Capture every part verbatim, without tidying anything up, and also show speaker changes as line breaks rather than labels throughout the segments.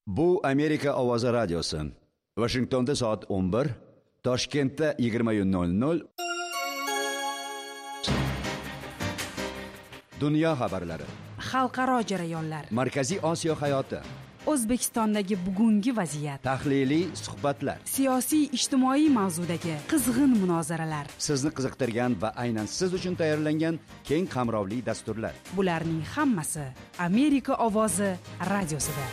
Bu Amerika ovozi radiosi. Washingtonda soat o'n bir, Toshkentda yigirma nol nol. Dunyo xabarlari.
Xalqaro jarayonlar.
Markaziy Osiyo hayoti.
O'zbekistondagi bugungi vaziyat.
Tahliliy suhbatlar.
Siyosiy ijtimoiy mavzudagi qizg'in munozaralar.
Sizni qiziqtirgan va aynan siz uchun tayyorlangan keng qamrovli dasturlar.
Bularning hammasi Amerika ovozi radiosida.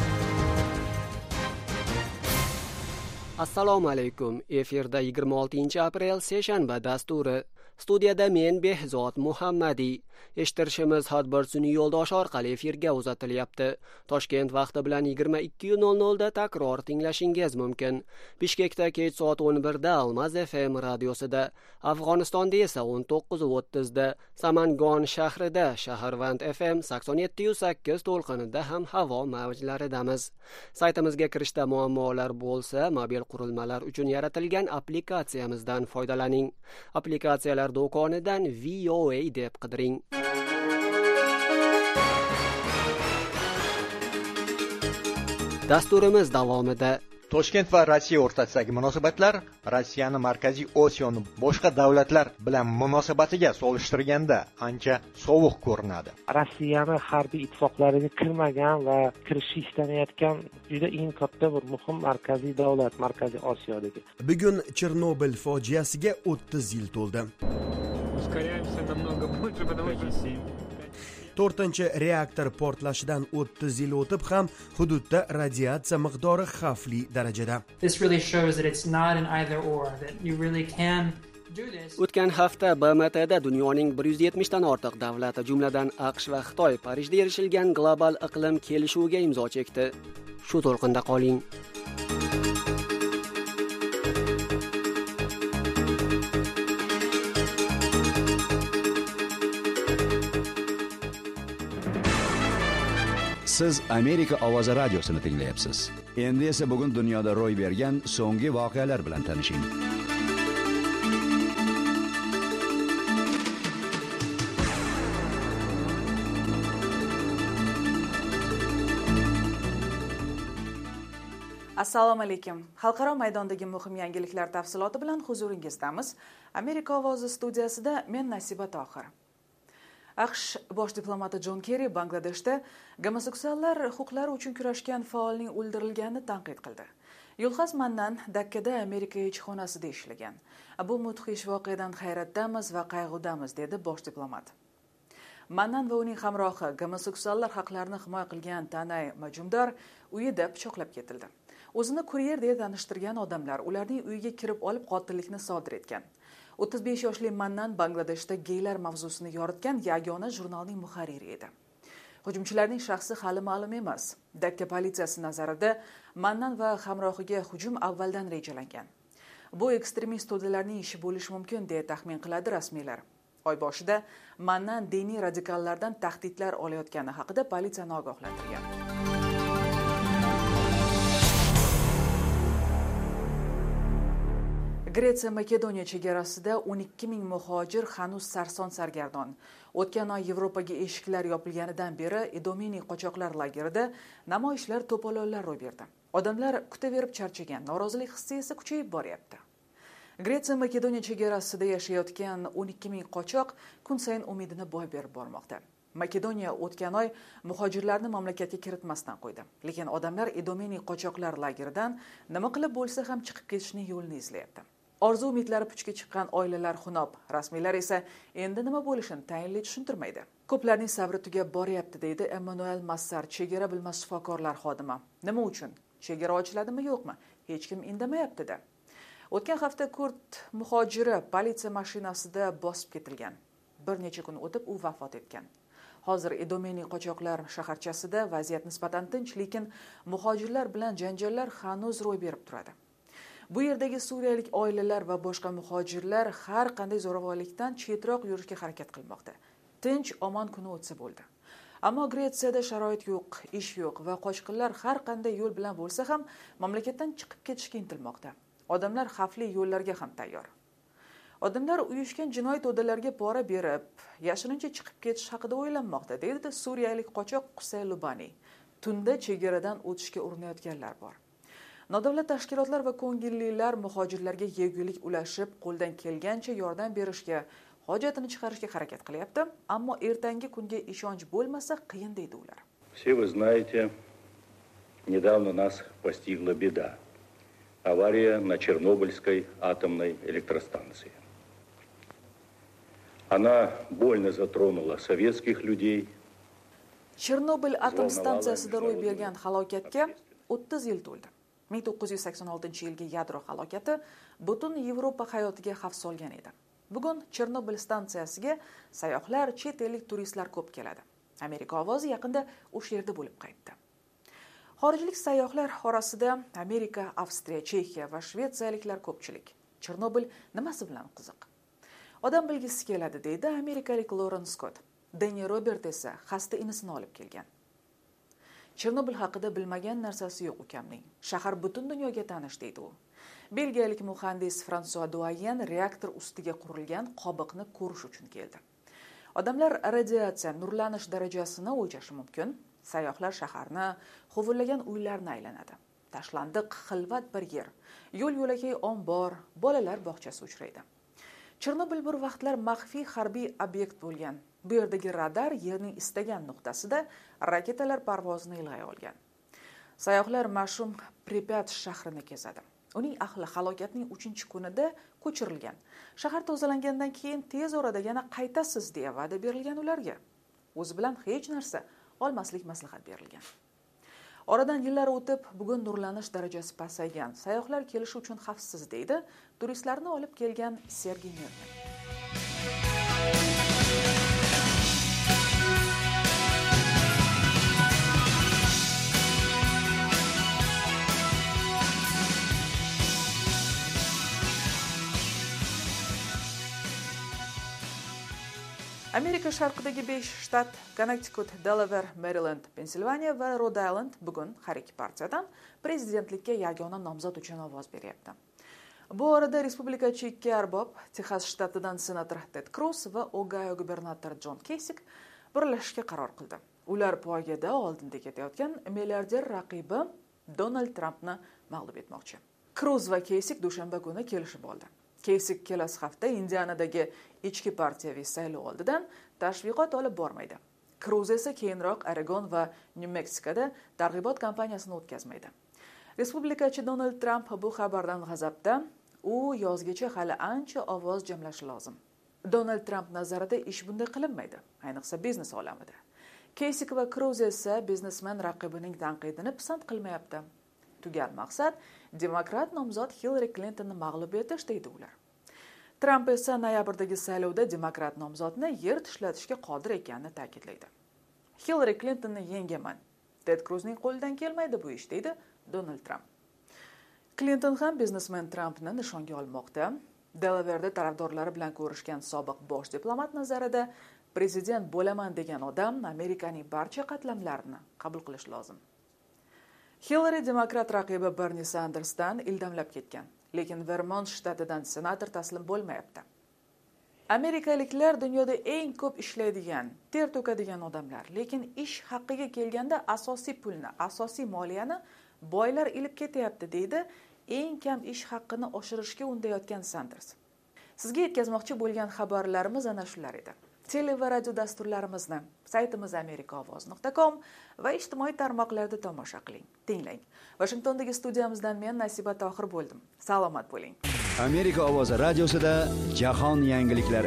Assalomu alaykum. Efirda yigirma oltinchi aprel seshanba dasturi. Studiyada men Behzod Muhammadi. Eshittirishimiz Hadbir sun'iy yo'ldosh orqali efirga uzatilyapti. Toshkent vaqti bilan yigirma ikki nol nol da takror tinglashingiz mumkin. Bishkekda kech soat o'n bir da Almaz F M radiosida, Afg'onistonda esa o'n to'qqiz o'ttiz da, Samangon shahrida Shaharvand F M sakson yetti sakkiz to'lqinida ham havo mavjlaridamiz. Saytimizga kirishda muammolar bo'lsa, mobil qurilmalar uchun yaratilgan aplikatsiyamizdan foydalaning. Aplikatsiyalar do'konidan V O A deb qidiring. Dasturimiz davomida
Toshkent va Rossiya o'rtasidagi munosabatlar Rossiyani Markaziy Osiyoning boshqa davlatlar bilan munosabatiga solishtirganda ancha sovuq ko'rinadi.
Rossiyani harbiy ittifoqlariga kirmagan va kirishni istamayotgan juda eng katta bir muhim markaziy davlat Markaziy Osiyodagi.
Bugun Chernobil fojiasiga o'ttiz yil to'ldi. to'rtinchi reaktor portlashidan o'ttiz yil o'tib ham hududda radiatsiya miqdori xavfli darajada.
This really shows that it's not an either or, that you really can do this.
O'tgan hafta B M T'da dunyoning bir yuz yetmish dan ortiq davlati, jumladan AQSh va Xitoy Parijda erishilgan global iqlim kelishuviga imzo chekdi. Shu to'lqinda qoling.
Siz Amerika ovozi radiosini tinglayapsiz. Endi esa bugun dunyoda ro'y bergan so'nggi voqealar bilan tanishing.
Assalomu alaykum. Xalqaro maydondagi muhim yangiliklar tafsiloti bilan huzuringizdamiz. Amerika ovozi studiyasida men Nasiba Tohir. AQSh bosh diplomati Jon Kerri Bangladeshda gomoseksuallar huquqlari uchun kurashgan faolning o'ldirilganini tanqid qildi. Yulxas Mannan Dakkada Amerika elchixonasida ishlagan. Bu mudhish voqeadan hayratdamiz va qayg'udamiz, dedi bosh diplomat. Mannan va uning hamrohi gomoseksuallar haqlarini himoya qilgan Tanay Majumdar uyida pichoqlab ketildi. O'zini kuryer deya tanishtirgan odamlar ularning uyiga kirib olib qotillikni sodir etgan. o'ttiz besh yoshli Mannan Bangladeshda geylar mavzusini yoritgan yagona jurnalning muharriri edi. Hujumchilarning shaxsi hali ma'lum emas. Dakka politsiyasi nazarida Mannan va hamrohiga hujum avvaldan rejalangan. Bu ekstremist to'dalarning ishi bo'lishi mumkin, deya taxmin qiladi rasmiylar. Oy boshida Mannan diniy radikallardan tahdidlar olayotgani haqida politsiyani ogohlantirgan. Gretsiya Makedoniya chegarasida o'n ikki ming muhojir hanuz sarson sargardon. O'tgan oy Yevropaga eshiklar yopilganidan beri Idomeni qochoqlar lagerida namoyishlar, to'polonlar ro'y berdi. Odamlar kutaverib charchagan, norozilik hissi esa kuchayib boryapti. Gretsiya Makedoniya chegarasida yashayotgan o'n ikki ming qochoq kun sayin umidini boy berib bormoqda. Makedoniya o'tgan oy muhojirlarni mamlakatga kiritmasdan qo'ydi. Lekin odamlar Idomeni qochoqlar lageridan nima qilib bo'lsa ham chiqib ketishning yo'lini izlayapti. Orzu umidlari puchga chiqqan oilalar xunob, rasmiylar esa endi nima bo'lishini tayinli tushuntirmaydi. Ko'plarning sabri tugab boryapti, deydi Emmanuel Massar, chegara bilmas shifokorlar xodimi. Nima uchun? Chegara ochiladimi, yo'qmi? Hech kim indamayapti-da. O'tgan hafta kurd muhojiri politsiya mashinasida bosib ketilgan. Bir necha kun o'tib u vafot etgan. Hozir Idomeni qochoqlar shaharchasida vaziyat nisbatan tinch, lekin muhojirlar bilan janjallar hanuz ro'y berib turadi. Bu yerdagi suriyalik oilalar va boshqa muhojirlar har qanday zo'ravonlikdan chetroq yurishga harakat qilmoqda. Tinch, omon kuni o'tsa bo'ldi. Ammo Gretsiyada sharoit yo'q, ish yo'q va qochqinlar har qanday yo'l bilan bo'lsa ham mamlakatdan chiqib ketishga intilmoqda. Odamlar xavfli yo'llarga ham tayyor. Odamlar uyushgan jinoiy to'dalarga pora berib, yashirincha chiqib ketish haqida o'ylanmoqda, deydi suriyalik qochoq Qusay Lubani. tunda chegaradan o'tishga urinayotganlar bor. Nodavlat tashkilotlar va ko'ngillilar muhojirlarga yegulik ulashib, qo'ldan kelgancha yordam berishga, hojatini chiqarishga harakat qilyapti, ammo ertangi kunga ishonch bo'lmasa qiyin deydi ular.
Все вы знаете, недавно нас постигла беда. Авария на Чернобыльской атомной электростанции. Она больно затронула советских людей.
Chernobil atom stansiyasida ro'y bergan halokatga o'ttiz yil to'ldi. ming to'qqiz yuz sakson oltinchi yilgi yadro halokati butun Yevropa hayotiga xavf solgan edi. Bugun Chernobil stansiyasiga sayyohlar, chet ellik turistlar ko'p keladi. Amerika ovozi yaqinda o'sha yerda bo'lib qaytdi. Xorijlik sayyohlar orasida Amerika, Avstriya, Chexiya va shvetsiyaliklar ko'pchilik. Chernobil nimasi bilan qiziq? Odam bilgisi keladi, deydi amerikalik Loren Scott. Deni Robert esa xasta inisini olib kelgan. Chernobil haqida bilmagan narsasi yo'q ukamning. Shahar butun dunyoga tanish, deydi u. Belgiyalik muhandis François Doyen reaktor ustiga qurilgan qobiqni ko'rish uchun keldi. Odamlar radiatsiya, nurlanish darajasini o'lchashi mumkin. Sayyohlar shaharni, huvillagan uylarni aylanadi. Tashlandiq, xilvat bir yer. Yo'l-yo'lakay ombor, bolalar bog'chasi uchraydi. Chernobil bir vaqtlar maxfiy harbiy obyekt bo'lgan. Bu yerdagi radar yerning istagan nuqtasida raketalar parvozini ilg'ay olgan. Sayyohlar mash'um Pripyat shahrini kezadi. Uning ahli halokatning uchinchi kunida ko'chirilgan. Shahar tozalangandan keyin tez orada yana qaytasiz deya va'da berilgan ularga. O'zi bilan hech narsa olmaslik maslahat berilgan. Oradan yillar o'tib, bugun nurlanish darajasi pasaygan. Sayyohlar kelishi uchun xavfsiz, deydi turistlarni olib kelgan Sergey Nerman. Amerika sharqidagi besh shtat Connecticut, Delaware, Maryland, Pensilvaniya va Rhode Island bugun har ikki partiyadan prezidentlikka yagona nomzod uchun ovoz beryapti. Bu orada respublikachi ikki arbob, Texas shtatidan senator Ted Cruz va Ohio gubernatori John Kasich birlashishga qaror qildi. Ular poygada oldinda ketayotgan milliarder raqibi Donald Trumpni mag'lub etmoqchi. Cruz va Kasich dushanba kuni kelishib oldi. Kasich kelasi hafta Indianadagi ichki partiyaviy saylov oldidan tashviqot olib bormaydi. Cruz esa keyinroq Oregon va New Mexicoda targ'ibot kampaniyasini o'tkazmaydi. Respublikachi Donald Trump bu xabardan g'azabda, u yozgacha hali ancha ovoz jamlashi lozim. Donald Trump nazarida ish bunday qilinmaydi, ayniqsa biznes olamida. Kasich va Cruz esa biznesmen raqibining tanqidini pisand qilmayapti. Tugal maqsad demokrat nomzod Hillary Clintonni mag'lub etish, deydi ular. Trump esa noyabrdagi saylovda demokrat nomzodni yer tishlatishga qodir ekanini ta'kidlaydi. Hillary Clintonni yengaman. Ted Cruzning qo'lidan kelmaydi bu ish, deydi Donald Trump. Clinton ham biznesmen Trumpni nishonga olmoqda. Delaware'da tarafdorlari bilan ko'rishgan sobiq bosh diplomat nazarida prezident bo'laman degan odam Amerikaning barcha qatlamlarini qabul qilish lozim. Hillary demokrat raqibi Bernie Sandersdan ildamlab ketgan, lekin Vermont shtatidan senator taslim bo'lmayapti. Amerikaliklar dunyoda eng ko'p ishlaydigan, ter to'kadigan odamlar, lekin ish haqqiga kelganda asosiy pulni, asosiy moliyani boylar ilib ketyapti, deydi eng kam ish haqqini oshirishga undayotgan Sanders. Sizga yetkazmoqchi bo'lgan xabarlarimiz ana shular edi. Tele va radio dasturlarimizni saytimiz amerika ovoz nuqta com va ijtimoiy tarmoqlarda tomosha qiling, tinglang. Washingtondagi studiyamizdan men Nasiba Tohir bo'ldim. Salomat bo'ling.
Amerika ovozi radiosida jahon yangiliklari.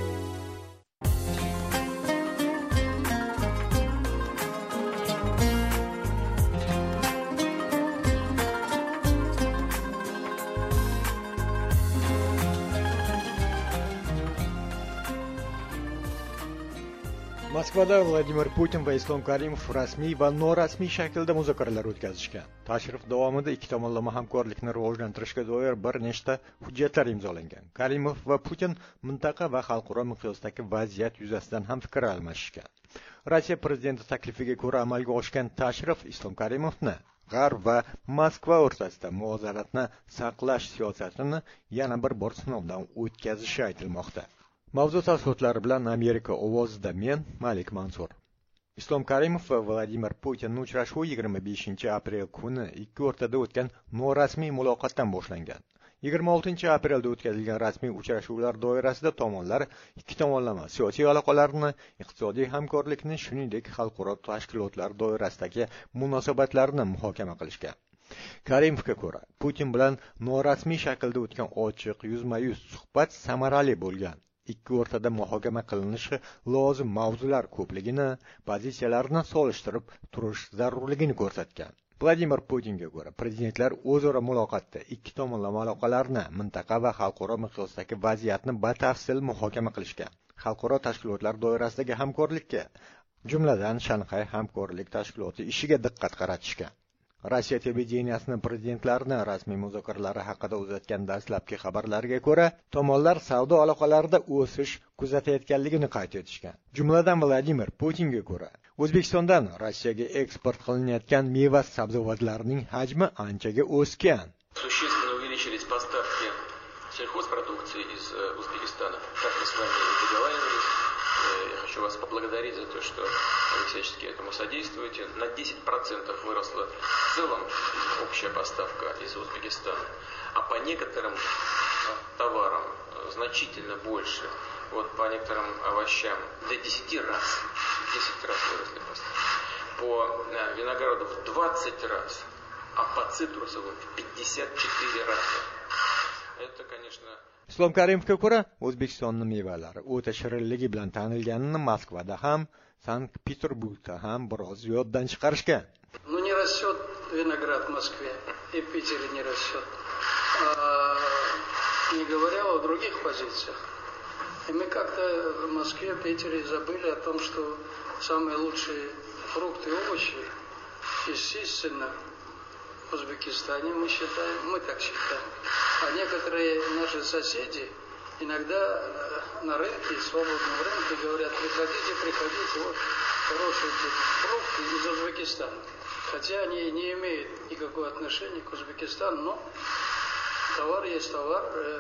Moskvada Vladimir Putin va Islom Karimov rasmiy va norasmiy shaklda muzokaralar o'tkazishgan. Tashrif davomida ikki tomonlama hamkorlikni rivojlantirishga doir bir nechta hujjatlar imzolangan. Karimov va Putin mintaqa va xalqaro miqyosdagi vaziyat yuzasidan ham fikr almashishgan. Rossiya prezidenti taklifiga ko'ra amalga oshgan tashrif Islom Karimovni G'arb va Moskva o'rtasida muvozanatni saqlash siyosatini yana bir bor sinovdan o'tkazishi aytilmoqda. Mavzu tafsilotlari bilan Amerika ovozida men Malik Mansur. Islom Karimov va Vladimir Putinning uchrashuvi yigirma beshinchi aprel kuni ikki o'rtada o'tgan norasmiy muloqotdan boshlangan. yigirma oltinchi aprelda o'tkazilgan rasmiy uchrashuvlar doirasida tomonlar ikki tomonlama siyosiy aloqalarni, iqtisodiy hamkorlikni, shuningdek xalqaro tashkilotlar doirasidagi munosabatlarni muhokama qilishgan. Karimovga ko'ra, Putin bilan norasmiy shaklda o'tgan ochiq yuzma-yuz suhbat samarali bo'lgan. Ikki o'rtada muhokama qilinishi lozim mavzular ko'pligini, pozitsiyalarni solishtirib turish zarurligini ko'rsatgan. Vladimir Putinga ko'ra, prezidentlar o'zaro muloqotda ikki tomonlama aloqalarni, mintaqa va xalqaro miqyosdagi vaziyatni batafsil muhokama qilishgan. Xalqaro tashkilotlar doirasidagi hamkorlikka, jumladan Shanxay hamkorlik tashkiloti ishiga diqqat qaratishgan. Rossiya televideniyasining prezidentlarning rasmiy muzokaralari haqida uzatgan dastlabki xabarlarga ko'ra, tomonlar savdo aloqalarida o'sish kuzatayotganligini qayd etishgan. Jumladan Vladimir Putinga ko'ra, O'zbekistondan Rossiyaga eksport qilinayotgan meva-sabzavotlarning hajmi anchaga o'sgan.
Существенно увеличились поставки сельхозпродукции из Узбекистана. Как мы с вами договаривались, я хочу вас поблагодарить за то, что вы всячески этому содействуете. На десять процентов выросла в целом общая поставка из Узбекистана, а по некоторым товарам значительно больше. Вот по некоторым овощам до десяти раз, десять раз выросли поставки. По винограду в двадцать раз, а по цитрусовым в пятьдесят четыре раза. Это, конечно...
Islom Karimovga ko'ra, O'zbekistonning mevalari o'ta shirinligi bilan tanilganini Moskvada ham, Sankt-Peterburgda ham biroz yoddan chiqarishgan.
Ну не растет виноград в Москве, и в Питере не растет. А, не говоря о других позициях. И мы как-то в Москве, в Питере забыли о том, что самые лучшие фрукты и овощи, естественно, в Узбекистане мы считаем, мы так считаем. А некоторые наши соседи иногда на рынке, свободном рынке говорят, приходите, приходите, вот хорошие фрукты из Узбекистана. Хотя они не имеют никакого отношения к Узбекистану, но товар есть товар,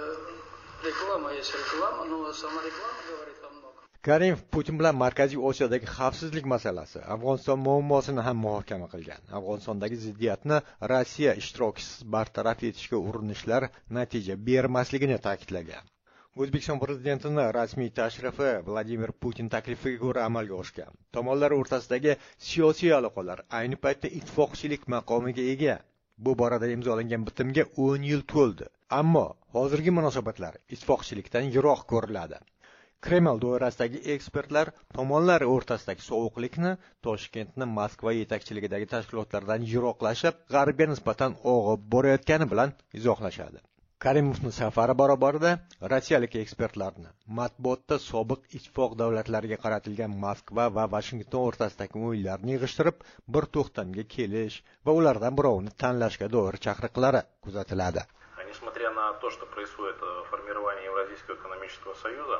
reklama есть reklama, но сама реклама говорит о многом.
Karimov Putin bilan Markaziy Osiyodagi xavfsizlik masalasi, Afg'oniston muammosini ham muhokama qilgan. Afg'onistondagi ziddiyatni Rossiya ishtirokisiz bartaraf etishga urinishlar natija bermasligini ta'kidlagan. O'zbekiston prezidentining rasmiy tashrifi Vladimir Putin taklifiga ko'ra amalga oshgan. Tomonlar o'rtasidagi siyosiy aloqalar ayni paytda ittifoqchilik maqomiga ega. Bu borada imzolangan bitimga o'n yil to'ldi. Ammo hozirgi munosabatlar ittifoqchilikdan yiroq ko'riladi. Kreml doirasidagi ekspertlar tomonlar o'rtasidagi sovuqlikni Toshkentning Moskva yetakchiligidagi tashkilotlardan yiroqlashib, g'arbga nisbatan og'ib borayotgani bilan izohlashadi. Karimovning safari barobarida rossiyalik ekspertlarni matbuotda sobiq ittifoq davlatlariga qaratilgan Moskva va Vashington o'rtasidagi o'yinlarni yig'ishtirib, bir to'xtamga kelish va ulardan birovini tanlashga doir chaqiriqlari kuzatiladi.
Несмотря на то, что происходит формирование Евразийского экономического союза,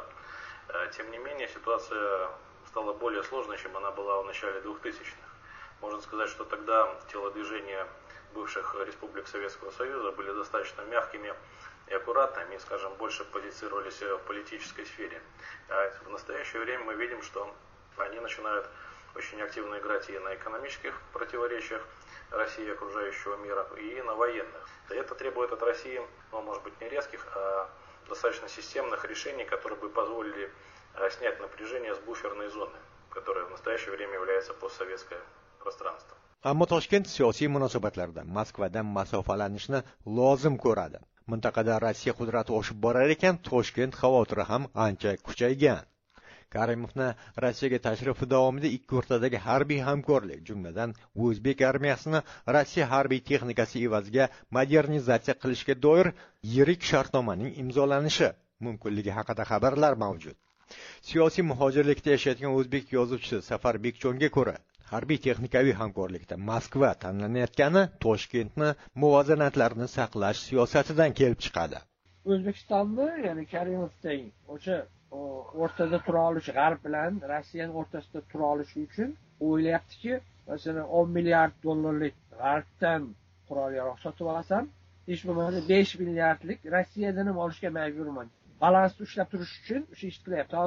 тем не менее ситуация стала более сложной, чем она была в начале двухтысячных. Можно сказать, что тогда телодвижения бывших республик Советского Союза были достаточно мягкими и аккуратными, и, скажем, больше позицировались в политической сфере. А в настоящее время мы видим, что они начинают очень активно играть и на экономических противоречиях России и окружающего мира, и на военных. И это требует от России, ну, может быть, не резких, а достаточно системных решений, которые бы позволили снять напряжение с буферной зоны, которая в настоящее время является постсоветское пространство.
Ammo Toshkent siyosiy munosabatlarda Moskvadan masofalanishni lozim ko'radi. Mintaqada Rossiya qudrati oshib borar ekan, Toshkent xavotiri ham ancha kuchaygan. Karimovning Rossiyaga tashrifi davomida ikki o'rtadagi harbiy hamkorlik, jumladan O'zbek armiyasini Rossiya harbiy texnikasi evaziga modernizatsiya qilishga doir yirik shartnomaning imzolanishi mumkinligi haqida xabarlar mavjud. Siyosiy muhojirlikda yashayotgan o'zbek yozuvchisi Safar Bekjonga ko'ra, harbiy texnikaviy hamkorlikda Moskva tanlanayotgani Toshkentni muvozanatlarni saqlash siyosatidan kelib chiqadi.
O'zbekistonni, ya'ni Karimovning o'sha o'rtada tura olishi, G'arb bilan Rossiyaning o'rtasida tura olishi uchun o'ylayaptiki, masalan o'n milliard dollarlik G'arbdan qurol-yarog' sotib olasam, hech bo'lmasa besh milliardlik Rossiyadan ham olishga majburman. Balansni ushlab turish uchun o'sha ish qilyapti. Hozir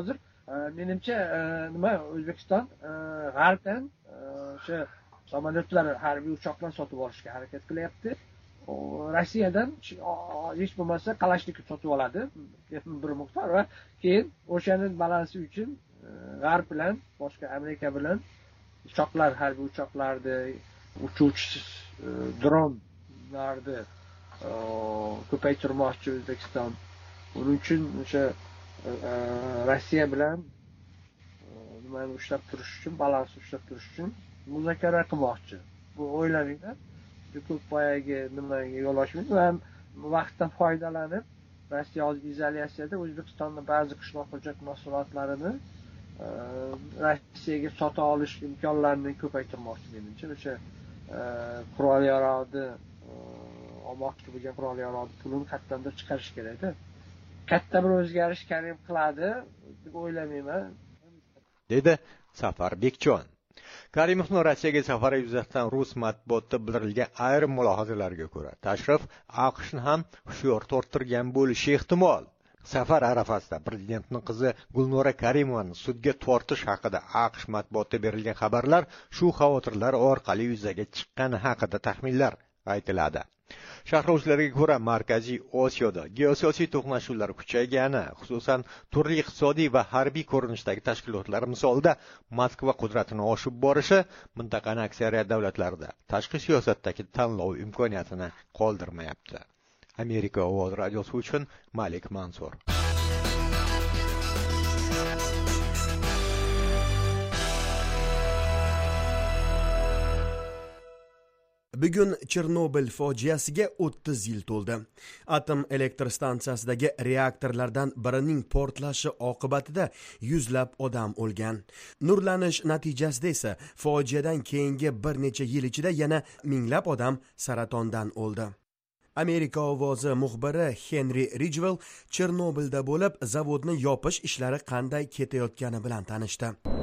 menimcha nima O'zbekiston g'arbdan o'sha samolyotlar, harbiy uchoqlar sotib olishga harakat qilyapti. Rossiyadan hech bo'lmasa Kalashnikov sotib oladi bir miqdor va keyin o'shaning balansi uchun g'arb bilan, boshqa Amerika bilan uchoqlar, harbiy uchoqlarni, uchuvchisiz dronlarni ko'paytirmoqchi O'zbekiston. Buning uchun o'sha Rossiya bilan nimani ushlab turish uchun, balansni ushlab turish uchun muzokara qilmoqchi. Bu o'ylamanglar. Ko'p boyagi nimaga yo'l ochmaydi va vaqtdan foydalanib Rossiya hozir izolyatsiyada O'zbekistonning ba'zi qishloq xo'jalik mahsulotlarini Rossiyaga sota olish imkonlarini ko'paytirmoqchi menimcha. O'sha qurol yarog'ni olmoqchi bo'lgan qurol yarog'ni pulini qayerdandir chiqarish kerak-da. Katta bir o'zgarish Karim qiladi deb o'ylamayman,
dedi Safar Bekjon. Karimovning Rossiyaga safari yuzasidan rus matbuotida bildirilgan ayrim mulohazalarga ko'ra, tashrif AQShni ham hushyor torttirgan bo'lishi ehtimol. Safar arafasida prezidentning qizi Gulnora Karimovani sudga tortish haqida AQSh matbuotida berilgan xabarlar shu xavotirlar orqali yuzaga chiqqani haqida taxminlar aytiladi. Sharhlovchilarga ko'ra, Markaziy Osiyoda geosiyosiy to'qnashuvlar kuchaygani, xususan turli iqtisodiy va harbiy ko'rinishdagi tashkilotlar misolida Moskva qudratining oshib borishi mintaqaning aksariyat davlatlarida tashqi siyosatdagi tanlov imkoniyatini qoldirmayapti. Amerika ovoz radiosi uchun Malik Mansur.
Bugun Chernobil fojiasiga o'ttiz yil to'ldi. Atom elektr stansiyasidagi reaktorlardan birining portlashi oqibatida yuzlab odam o'lgan. Nurlanish natijasida esa fojiadan keyingi bir necha yil ichida yana minglab odam saratondan o'ldi. Amerika ovozi muxbiri Henry Ridgwell Chernobilda bo'lib, zavodni yopish ishlari qanday ketayotgani bilan tanishdi.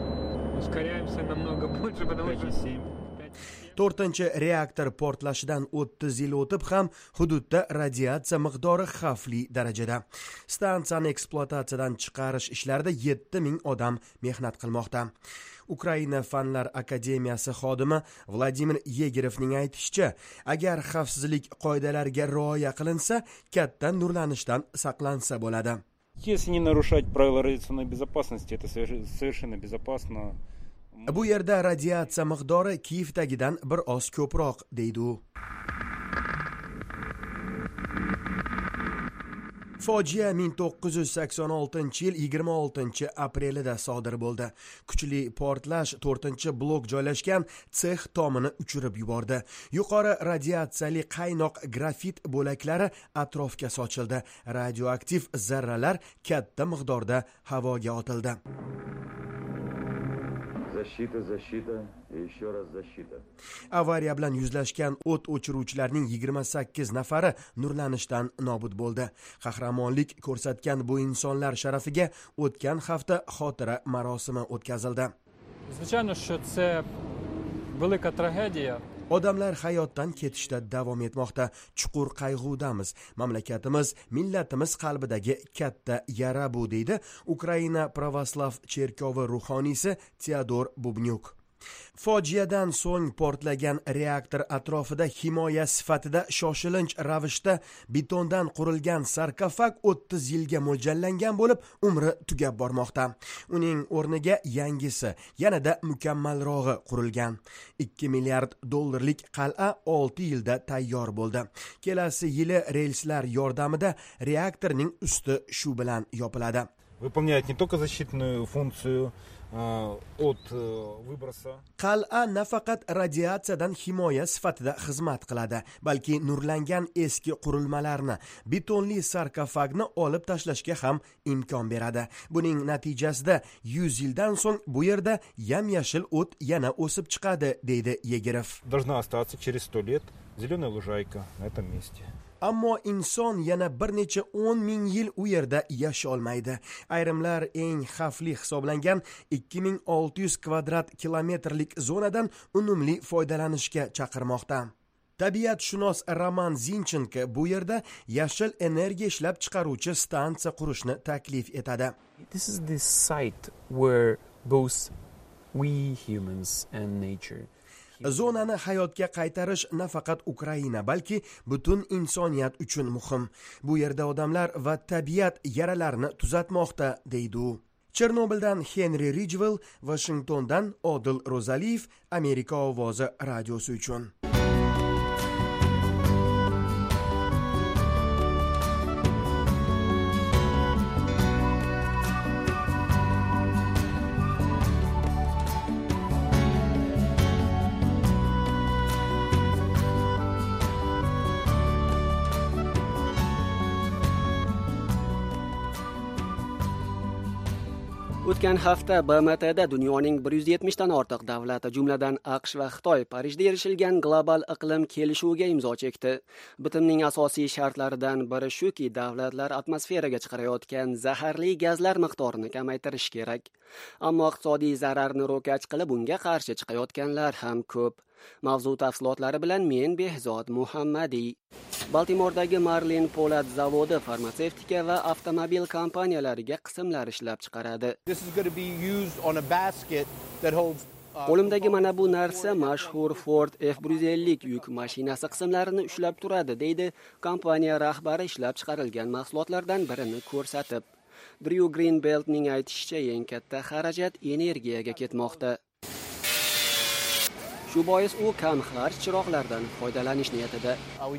to'rtinchi reaktor portlashidan o'ttiz yil o'tib ham hududda radiatsiya miqdori xavfli darajada. Stansiyani ekspluatatsiyadan chiqarish ishlarida yetti ming odam mehnat qilmoqda. Ukraina Fanlar akademiyasi xodimi Vladimir Yegerovning aytishicha, agar xavfsizlik qoidalariga rioya qilinsa, katta nurlanishdan saqlansa bo'ladi.
Если не нарушать правила радиационной безопасности, это совершенно безопасно.
Bu yerda radiatsiya miqdori Kiyevdagidan bir oz ko'proq, deydi u. Fojia ming to'qqiz yuz sakson oltinchi yil yigirma oltinchi aprelida sodir bo'ldi. Kuchli portlash to'rtinchi blok joylashgan sex tomini uchirib yubordi. Yuqori radiatsiyali qaynoq grafit bo'laklari atrofga sochildi. Radioaktiv zarralar katta miqdorda havoga otildi.
Защита, защита и еще раз защита.
Avariya bilan yuzlashgan o't o'chiruvchilarning yigirma sakkiz nafari nurlanishdan nobud bo'ldi. Qahramonlik ko'rsatgan bu insonlar sharafiga o'tgan hafta xotira marosimi o'tkazildi.
Звичайно, що це велика трагедія.
Odamlar hayotdan ketishda davom etmoqda. Chuqur qayg'udamiz. Mamlakatimiz, millatimiz qalbidagi katta yara bu, deydi Ukraina Pravoslav cherkovi ruhoniysi Teodor Bubnyuk. Fojiadan so'ng portlagan reaktor atrofida himoya sifatida shoshilinch ravishda betondan qurilgan sarkofag o'ttiz yilga mo'ljallangan bo'lib, umri tugab bormoqda. Uning o'rniga yangisi, yanada mukammalrog'i qurilgan. ikki milliard dollarlik qal'a olti yilda tayyor bo'ldi. Kelasi yili relslar yordamida reaktorning usti shu bilan yopiladi.
Выполняет не только защитную функцию от выброса.
Qal'a nafaqat radiatsiyadan himoya sifatida xizmat qiladi, balki nurlangan eski qurilmalarni, betonli sarkofagni olib tashlashga ham imkon beradi. Buning natijasida yuz yildan so'ng bu yerda yam-yashil o't yana o'sib chiqadi, deydi Yegerov.
Должна остаться через сто лет зеленая лужайка на этом месте.
Ammo inson yana bir necha o'n ming yil u yerda yashay olmaydi. Ayrimlar eng xavfli hisoblangan ikki ming olti yuz kvadrat kilometrlik zonadan unumli foydalanishga chaqirmoqda. Tabiatshunos Roman Zinchenko bu yerda yashil energiya ishlab chiqaruvchi stansiya qurishni taklif etadi.
This is the site where both we humans and nature
Zonani hayotga qaytarish nafaqat Ukraina, balki butun insoniyat uchun muhim. Bu yerda odamlar va tabiat yaralarini tuzatmoqda, deydi u. Chernobyldan Henry Ridgwell, Washingtondan Odil Rozaliyev, Amerika ovozi radiosi uchun.
O'tgan hafta B M T'da dunyoning bir yuz yetmish dan ortiq davlati, jumladan AQSh va Xitoy Parijda erishilgan global iqlim kelishuviga imzo chekdi. Bitimning asosiy shartlaridan biri shuki, davlatlar atmosferaga chiqarayotgan zaharli gazlar miqdorini kamaytirish kerak. Ammo iqtisodiy zararni ro'kach qilib bunga qarshi chiqayotganlar ham ko'p. Mavzu tafsilotlari bilan men Behzod Muhammadiy. Baltimordagi Marlin Po'lat zavodi farmatsevtika va avtomobil kompaniyalariga qismlar ishlab chiqaradi. Qo'limdagi mana bu narsa mashhur Ford F bir yuz ellik yuk mashinasi qismlarini ushlab turadi, deydi kompaniya rahbari ishlab chiqarilgan mahsulotlardan birini ko'rsatib. Drew Greenbeltning aytishicha, eng katta xarajat energiyaga ketmoqda. Shu bois u kam xarj chiroqlardan foydalanish niyatida.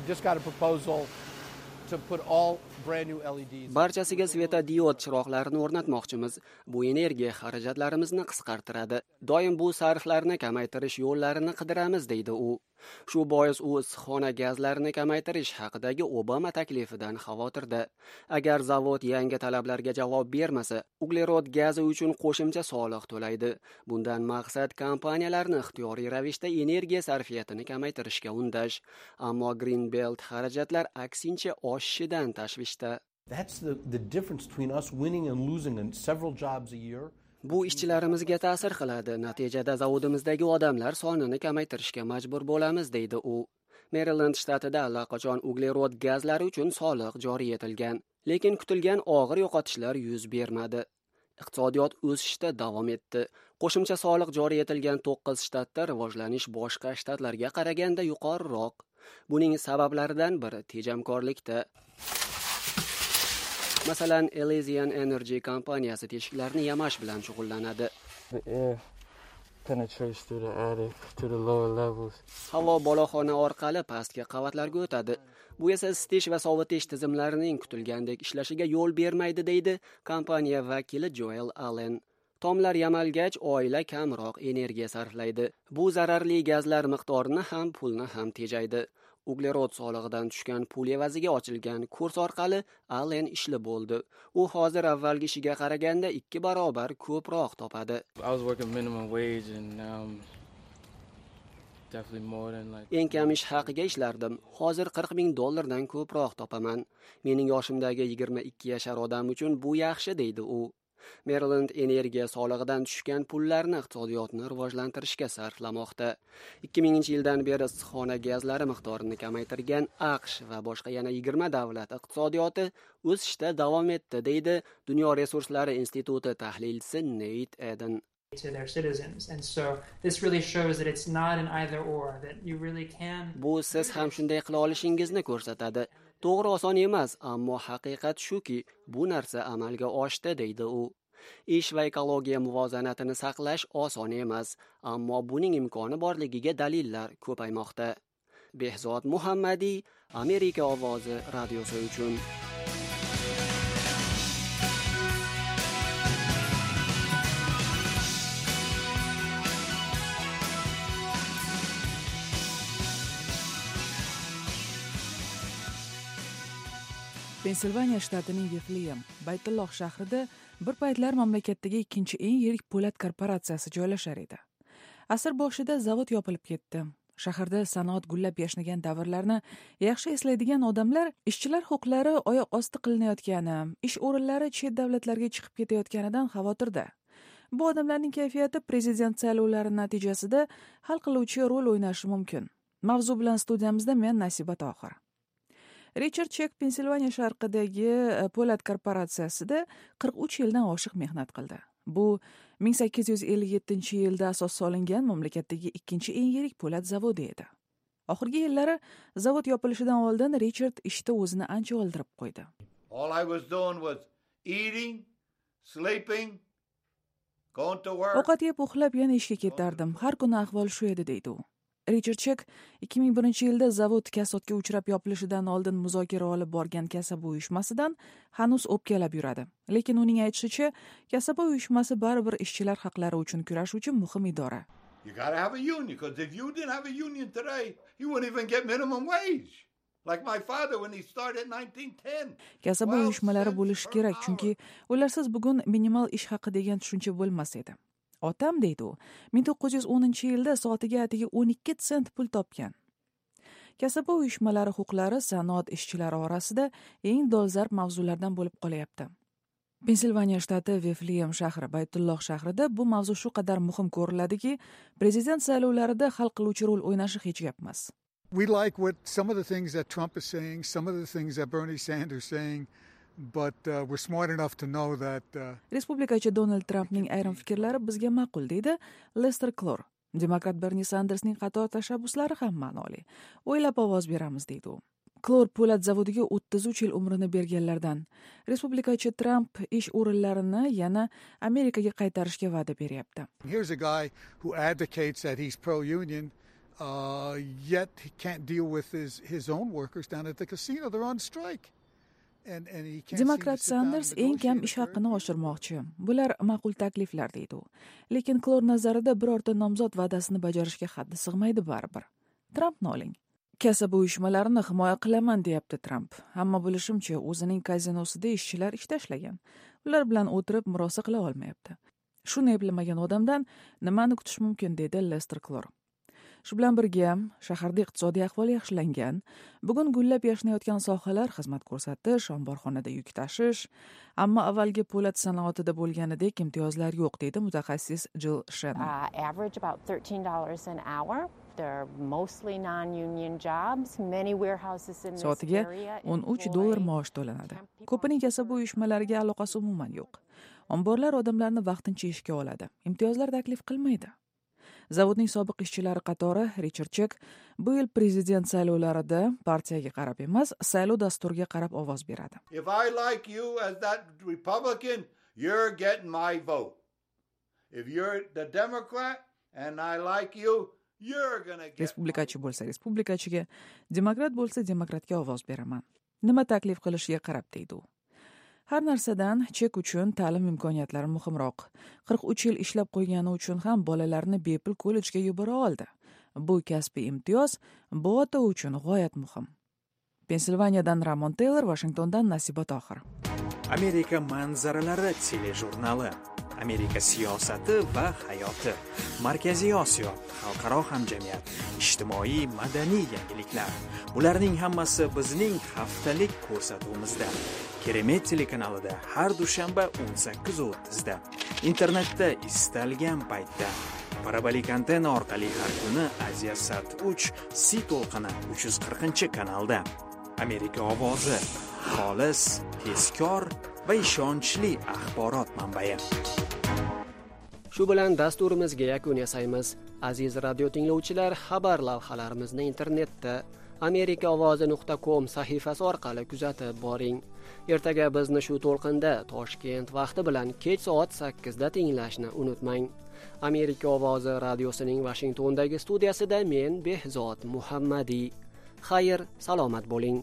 Barchasiga svetodiod chiroqlarini o'rnatmoqchimiz. Bu energiya xarajatlarimizni qisqartiradi. Doim bu sarflarni kamaytirish yo'llarini qidiramiz, deydi u. Shu bois u issiqxona gazlarini kamaytirish haqidagi Obama taklifidan xavotirda. Agar zavod yangi talablarga javob bermasa, uglerod gazi uchun qo'shimcha soliq to'laydi. Bundan maqsad kompaniyalarni ixtiyoriy ravishda energiya sarfiyatini kamaytirishga undash. Ammo Greenbelt xarajatlar aksincha oshishidan tashvishda.
That's the the difference between us winning and losing in several jobs a year.
Bu ishchilarimizga ta'sir qiladi. Natijada zavodimizdagi odamlar sonini kamaytirishga majbur bo'lamiz, deydi u. Maryland shtatida allaqachon uglerod gazlari uchun soliq joriy etilgan, lekin kutilgan og'ir yo'qotishlar yuz bermadi. Iqtisodiyot o'sishda davom etdi. Qo'shimcha soliq joriy etilgan to'qqiz shtatda rivojlanish boshqa shtatlarga qaraganda yuqoriroq. Buning sabablaridan biri tejamkorlikda. Masalan, Elysian Energy kompaniyasi teshiklarni yamash bilan shug'ullanadi. Havo boloxona orqali pastki qavatlarga o'tadi. Bu esa isitish va sovutish tizimlarining kutilgandek ishlashiga yo'l bermaydi, deydi kompaniya vakili Joel Allen. Tomlar yamalgach, oila kamroq energiya sarflaydi. Bu zararli gazlar miqdorini ham, pulni ham tejaydi. Uglerod solig'idan tushgan pul evaziga ochilgan kurs orqali Allen ishli bo'ldi. U hozir avvalgi ishiga qaraganda ikki barobar ko'proq topadi. Eng kam ish haqiga ishlardim. Hozir qirq ming dollardan ko'proq topaman. Mening yoshimdagi yigirma ikki yashar odam uchun bu yaxshi, deydi u. Maryland energiya solig'idan tushgan pullarni iqtisodiyotni rivojlantirishga sarflamoqda. ikki minginchi yildan beri issiqxona gazlari miqdorini kamaytirgan AQSh va boshqa yana yigirma davlat iqtisodiyoti o'sishda davom etdi, deydi Dunyo resurslari instituti tahlilchisi Nate Eden.
To their citizens, and so this really shows that it's not an either or, that you really can.
Bu siz ham shunday qila olishingizni ko'rsatadi. To'g'ri, oson emas, ammo haqiqat shuki, bu narsa amalga oshdi, deydi u. Ish va ekologiya muvozanatini saqlash oson emas, ammo buning imkoni borligiga dalillar ko'paymoqda. Behzod Muhammadiy, Amerika ovozi radiosi uchun.
Pensilvaniya shtatining Vifleyam, Baytulloh shahrida bir paytlar mamlakatdagi ikkinchi eng yirik po'lat korporatsiyasi joylashar edi. Asr boshida zavod yopilib ketdi. Shaharda sanoat gullab yashnagan davrlarni yaxshi eslaydigan odamlar ishchilar huquqlari oyoq osti qilinayotgani, ish o'rinlari chet davlatlarga chiqib ketayotganidan xavotirda. Bu odamlarning kayfiyati prezident saylovlari natijasida hal qiluvchi rol o'ynashi mumkin. Mavzu bilan studiyamizda men Nasiba Tohir. Richard Chek Pensilvaniya sharqidagi po'lat korporatsiyasida qirq uch yildan oshiq mehnat qildi. Bu ming sakkiz yuz ellik yettinchi yilda asos solingan mamlakatdagi ikkinchi eng yirik po'lat zavodi edi. Oxirgi yillari zavod yopilishidan oldin Richard ishda o'zini ancha oldirib qo'ydi.
All I was doing was eating, sleeping, going to work.
Ovqat yeb uxlab yana ishga ketardim. Har kuni ahvol shu edi deydi u. Richard Chek ikki ming birinchi yilda zavod kasodga uchrab yopilishidan oldin muzokara olib borgan kasaba uyushmasidan hanuz o'pkalab yuradi. Lekin uning aytishicha, kasaba uyushmasi baribir ishchilar haqlari uchun kurashuvchi muhim idora.
You got to have a union, because if you didn't have a union today, you wouldn't even get minimum wage. Like my father when he started in nineteen ten.
Kasaba uyushmalari bo'lishi kerak, chunki ularsiz bugun minimal ish haqi degan tushuncha bo'lmas edi. Otam deydi u, ming to'qqiz yuz o'ninchi yilda soatiga atigi o'n ikki sent pul topgan. Kasaba uyushmalari huquqlari sanoat ishchilari orasida eng dolzarb mavzulardan bo'lib qolyapti. Pensilvaniya shtati Vefliyam shahri, Baytulloh shahrida bu mavzu shu qadar muhim ko'riladiki, prezident saylovlarida hal qiluvchi rol o'ynashi hech gap emas.
We like what some of the things that Trump is saying, some of the things that Bernie Sanders is saying, but uh, we're smart enough to know that uh...
Respublikachi Donald Trumpning ayrim fikrlari bizga ma'qul, deydi Lester Klor. Demokrat Bernie Sandersning qator tashabbuslari ham ma'noli. O'ylab ovoz beramiz, deydi u. Klor po'lat zavodiga o'ttiz uch yil umrini berganlardan. Respublikachi Trump ish o'rinlarini yana Amerikaga qaytarishga va'da beryapti.
Here's a guy who advocates that he's pro-union, uh, yet he can't deal with his his own workers down at the casino. They're on strike.
Demokrat Sanders eng kam ish haqini oshirmoqchi. Bular ma'qul takliflar, deydi u. Lekin Klor nazarida birorta nomzod va'dasini bajarishga haddi sig'maydi baribir. Trumpni oling. Kasaba uyushmalarini himoya qilaman, deyapti Trump. Ammo bilishimcha, o'zining kazinosida ishchilar ish tashlagan. Ular bilan o'tirib murosa qila olmayapti. Shuni eplamagan odamdan nimani kutish mumkin, dedi Lester Klor. Shu bilan birga shaharda iqtisodiy ahvol yaxshilangan. Bugun gullab yashnayotgan sohalar xizmat ko'rsatish, omborxonada yuk tashish, ammo avvalgi po'lat sanoatida bo'lganidek imtiyozlar yo'q, deydi mutaxassis Jill Shannon.
Uh, average about thirteen dollars an hour. They're mostly non-union jobs. Many warehouses in this
Soatiga
area
o'n uch dollar maosh to'lanadi. Ko'pining kasaba uyushmalariga aloqasi umuman yo'q. Omborlar odamlarni vaqtincha ishga oladi. Imtiyozlar taklif qilmaydi. Zavodning sobiq ishchilari qatori Richard Chek bu yil prezident saylovlarida partiyaga qarab emas, saylov dasturiga qarab ovoz beradi.
If I like you as that Republican, you're getting my vote. If you're the Democrat and I like you, you're going to get.
Respublikachi bo'lsa respublikachiga, demokrat bo'lsa demokratga ovoz beraman. Nima taklif qilishiga qarab, deydi u. Har narsadan Chek uchun ta'lim imkoniyatlari muhimroq. qirq uch yil ishlab qo'ygani uchun ham bolalarini bepul kollejga yubora oldi. Bu kasbiy imtiyoz bu ota uchun g'oyat muhim. Pensilvaniyadan Ramon Taylor, Washingtondan Nasiba Tohir.
Amerika manzaralari telejurnali. Amerika siyosati va hayoti. Markaziy Osiyo, xalqaro hamjamiyat, ijtimoiy madaniy yangiliklar. Bularning hammasi bizning haftalik ko'rsatuvimizda. Keremet telekanalida har dushanba o'n sakkiz o'ttiz da. Internetda istalgan paytda. Parabolik antenna orqali har kuni Aziyasat uch C to'lqini uch yuz qirqinchi kanalda. Amerika ovozi, xolis, tezkor va ishonchli axborot manbai.
Shu bilan dasturimizga yakun yasaymiz. Aziz radio tinglovchilar, xabar lavhalarimizni internetda amerika ovozi nuqta com sahifasi orqali kuzatib boring. Ertaga bizni shu to'lqinda Toshkent vaqti bilan kech soat sakkizda tinglashni unutmang. Amerika ovozi radiosining Washingtondagi studiyasida men Behzod Muhammadi. Xayr, salomat bo'ling.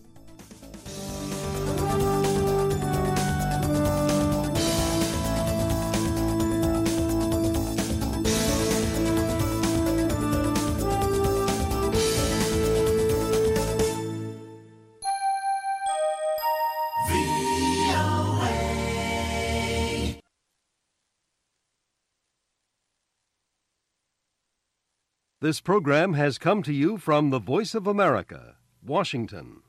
This program has come to you from the Voice of America, Washington.